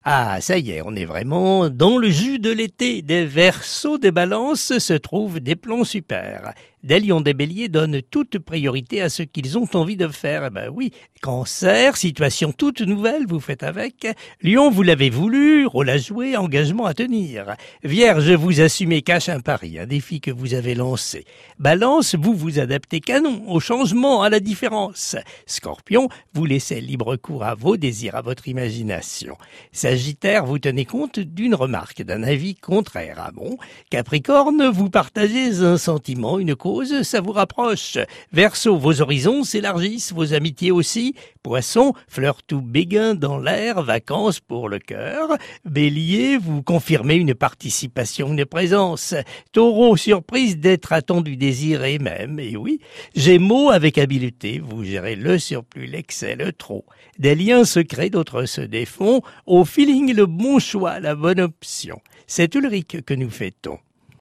Ah, ça y est, on est vraiment dans le jus de l'été. Des Verseaux, des Balances se trouvent des plans super. Des Lions, des Béliers donnent toute priorité à ce qu'ils ont envie de faire. Eh ben oui, Cancer, situation toute nouvelle, vous faites avec. Lion, vous l'avez voulu, rôle à jouer, engagement à tenir. Vierge, vous assumez cache un pari, un défi que vous avez lancé. Balance, vous vous adaptez canon au changement, à la différence. Scorpion, vous laissez libre cours à vos désirs, à votre imagination. Sagittaire, vous tenez compte d'une remarque, d'un avis contraire. Ah bon? Capricorne, vous partagez un sentiment, une cause, ça vous rapproche. Verseau, vos horizons s'élargissent, vos amitiés aussi. Poisson, fleur tout béguin dans l'air, vacances pour le cœur. Bélier, vous confirmez une participation, une présence. Taureau, surprise d'être attendu, désiré même, et oui. Gémeaux, avec habileté, vous gérez le surplus, l'excès, le trop. Des liens se créent, d'autres se défont. Au feeling, le bon choix, la bonne option. C'est Ulrich que nous fêtons.